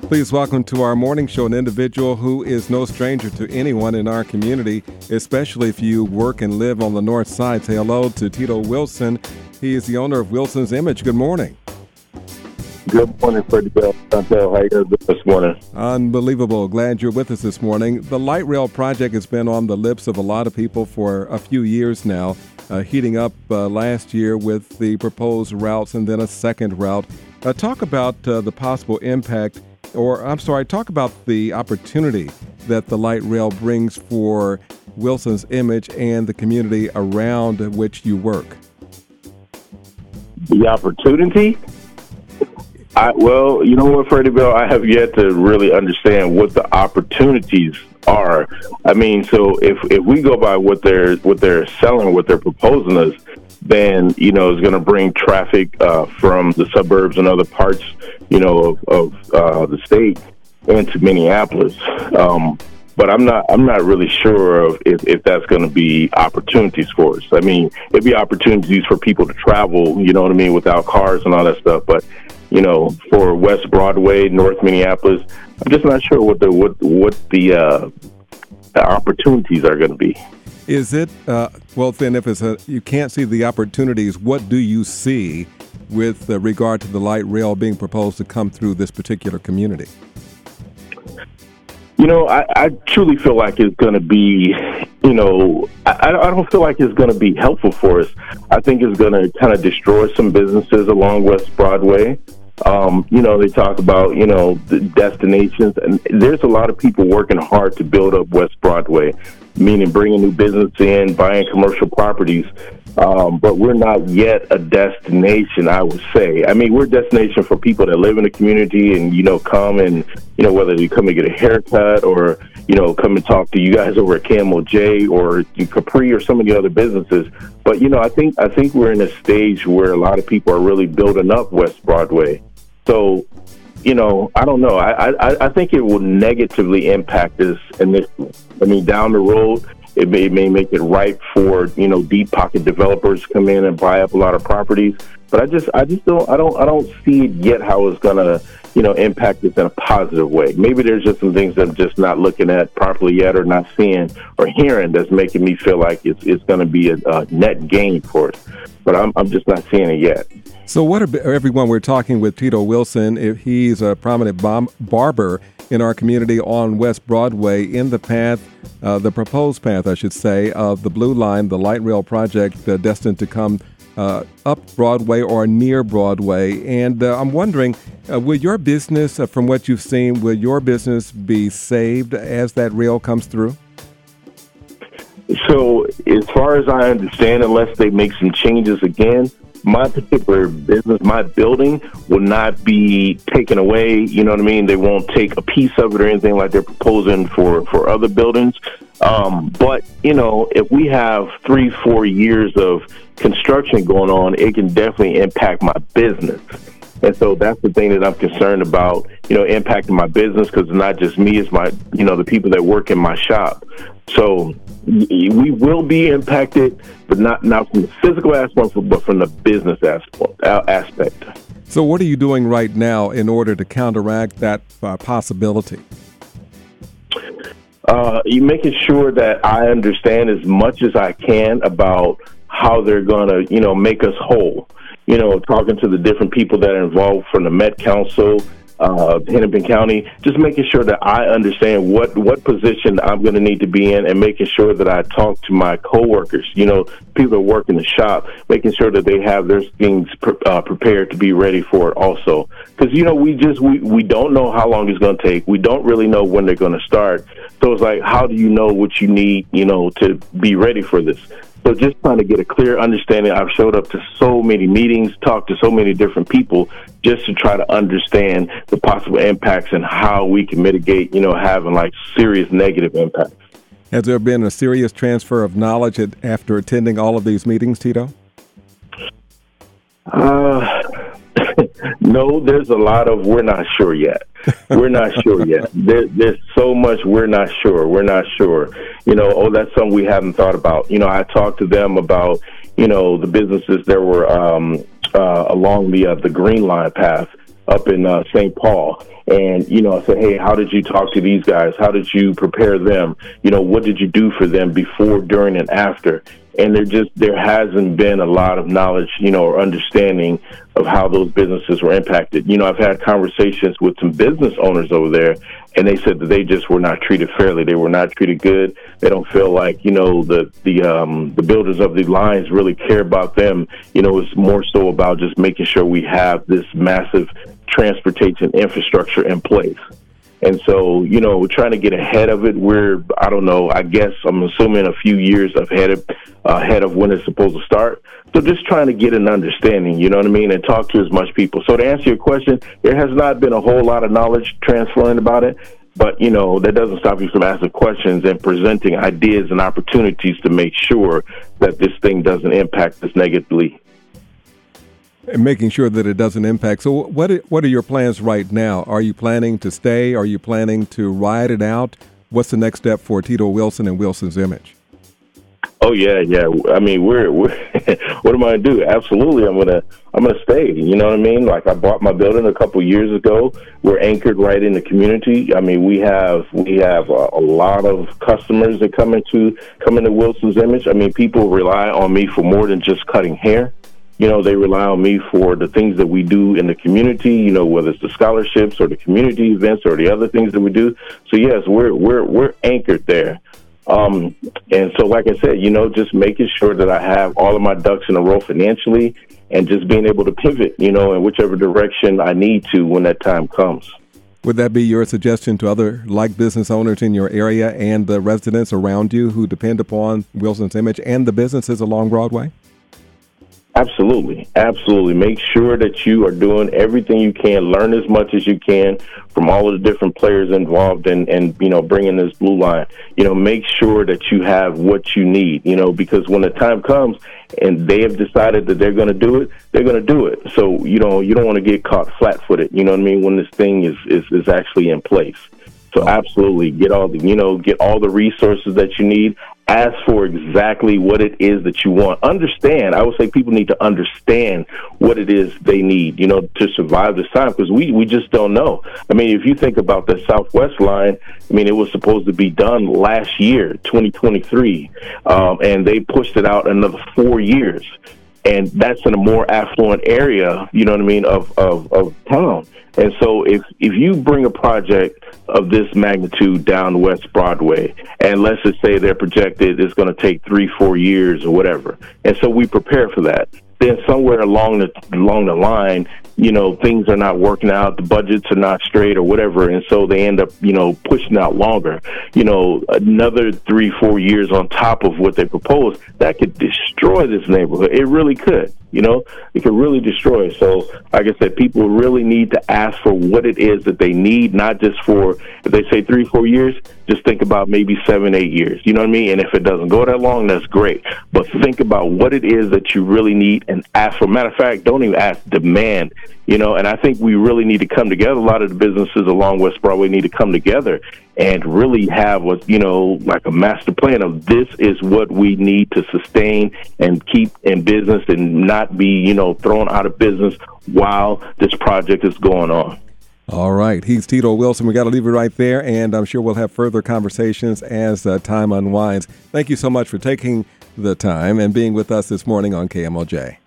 Please welcome to our morning show an individual who is no stranger to anyone in our community, especially if you work and live on the north side. Say hello to Tito Wilson. He is the owner of Wilson's Image. Good morning. Good morning, Freddie Bell. Chantel, how you guys doing this morning? Unbelievable. Glad you're with us this morning. The light rail project has been on the lips of a lot of people for a few years now, heating up last year with the proposed routes and then a second route. Talk about the possible impact, talk about the opportunity that the light rail brings for Wilson's Image and the community around which you work. The opportunity? Well, you know what, Freddie Bell, I have yet to really understand what the opportunities are. I mean, so if we go by what they're selling, what they're proposing us, then, you know, it's going to bring traffic from the suburbs and other parts, you know, of the state into Minneapolis. But I'm not really sure of if that's going to be opportunities for us. I mean, it'd be opportunities for people to travel, you know what I mean, without cars and all that stuff. But, you know, for West Broadway, North Minneapolis, I'm just not sure what the opportunities are going to be. Is it, well, then, if you can't see the opportunities, what do you see with regard to the light rail being proposed to come through this particular community? You know, I truly feel like it's going to be, you know, I don't feel like it's going to be helpful for us. I think it's going to kind of destroy some businesses along West Broadway. You know, they talk about, you know, the destinations, and there's a lot of people working hard to build up West Broadway, meaning bringing new business in, buying commercial properties. But we're not yet a destination, I would say. I mean, we're a destination for people that live in the community and, you know, come and, you know, whether you come and get a haircut or, you know, come and talk to you guys over at KMOJ or Capri or some of the other businesses. But, you know, I think we're in a stage where a lot of people are really building up West Broadway. So, you know, I don't know. I think it will negatively impact us initially. I mean, down the road, it may make it ripe for, you know, deep pocket developers to come in and buy up a lot of properties. But I just don't see it yet how it's gonna, you know, impact us in a positive way. Maybe there's just some things that I'm just not looking at properly yet, or not seeing or hearing, that's making me feel like it's going to be a net gain for us. But I'm just not seeing it yet. So what are everyone? We're talking with Tito Wilson. If he's a prominent barber in our community on West Broadway, in the path, the proposed path, I should say, of the Blue Line, the light rail project destined to come up Broadway or near Broadway. And I'm wondering, will your business, from what you've seen, will your business be saved as that rail comes through? So as far as I understand, unless they make some changes again, my particular business, my building will not be taken away. You know what I mean? They won't take a piece of it or anything like they're proposing for other buildings. But, you know, if we have 3-4 years of construction going on, it can definitely impact my business. And so that's the thing that I'm concerned about, you know, impacting my business, because it's not just me, it's my, you know, the people that work in my shop. So we will be impacted, but not from the physical aspect, but from the business aspect. So what are you doing right now in order to counteract that possibility? You're making sure that I understand as much as I can about how they're going to, you know, make us whole. You know, talking to the different people that are involved from the Met Council, Hennepin County, just making sure that I understand what position I'm going to need to be in, and making sure that I talk to my coworkers, you know, people that work in the shop, making sure that they have their things prepared to be ready for it also. Because, you know, we don't know how long it's going to take. We don't really know when they're going to start. So it's like, how do you know what you need, you know, to be ready for this? So just trying to get a clear understanding. I've showed up to so many meetings, talked to so many different people, just to try to understand the possible impacts and how we can mitigate, you know, having like serious negative impacts. Has there been a serious transfer of knowledge after attending all of these meetings, Tito? No, there's a lot of we're not sure yet. We're not sure yet. There's so much we're not sure. We're not sure. You know, that's something we haven't thought about. You know, I talked to them about, you know, the businesses that were along the Green Line path up in St. Paul. And, I said, hey, how did you talk to these guys? How did you prepare them? What did you do for them before, during, and after? And there hasn't been a lot of knowledge, or understanding of how those businesses were impacted. I've had conversations with some business owners over there, and they said that they just were not treated fairly. They were not treated good. They don't feel like, the builders of the lines really care about them. It's more so about just making sure we have this massive transportation infrastructure in place. And so, we're trying to get ahead of it. I'm assuming a few years ahead of when it's supposed to start. So just trying to get an understanding, and talk to as much people. So to answer your question, there has not been a whole lot of knowledge transferring about it. But, that doesn't stop you from asking questions and presenting ideas and opportunities to make sure that this thing doesn't impact us negatively. And making sure that it doesn't impact. So what are your plans right now? Are you planning to stay? Are you planning to ride it out? What's the next step for Tito Wilson and Wilson's Image? Oh yeah. I mean, we're what am I gonna do? Absolutely, I'm gonna stay. You know what I mean? Like, I bought my building a couple years ago. We're anchored right in the community. I mean, we have a lot of customers that come into Wilson's Image. I mean, people rely on me for more than just cutting hair. They rely on me for the things that we do in the community, whether it's the scholarships or the community events or the other things that we do. So yes, we're anchored there. And so, like I said, just making sure that I have all of my ducks in a row financially, and just being able to pivot, in whichever direction I need to when that time comes. Would that be your suggestion to other like business owners in your area and the residents around you who depend upon Wilson's Image and the businesses along Broadway? Absolutely. Make sure that you are doing everything you can. Learn as much as you can from all of the different players involved and bringing this blue line. Make sure that you have what you need, because when the time comes and they have decided that they're going to do it, they're going to do it. So, you don't want to get caught flat-footed, when this thing is actually in place. So absolutely get all the resources that you need. Ask for exactly what it is that you want. Understand. I would say people need to understand what it is they need, to survive this time, because we just don't know. I mean, if you think about the Southwest line, it was supposed to be done last year, 2023, and they pushed it out another 4 years. And that's in a more affluent area, of town. And so if you bring a project of this magnitude down West Broadway, and let's just say they're projected it's going to take 3-4 years or whatever, and so we prepare for that, then somewhere along the line, things are not working out, the budgets are not straight or whatever, and so they end up, pushing out longer, another 3-4 years on top of what they proposed. That could destroy this neighborhood. It really could. It could really destroy it. So, like I said, people really need to ask for what it is that they need, not just for, if they say 3-4 years, just think about maybe 7-8 years. You know what I mean? And if it doesn't go that long, that's great. But think about what it is that you really need and ask for. Matter of fact, don't even ask, demand. And I think we really need to come together. A lot of the businesses along West Broadway need to come together and really have like a master plan of this is what we need to sustain and keep in business and not be, thrown out of business while this project is going on. All right. He's Tito Wilson. We got to leave it right there, and I'm sure we'll have further conversations as time unwinds. Thank you so much for taking the time and being with us this morning on KMOJ.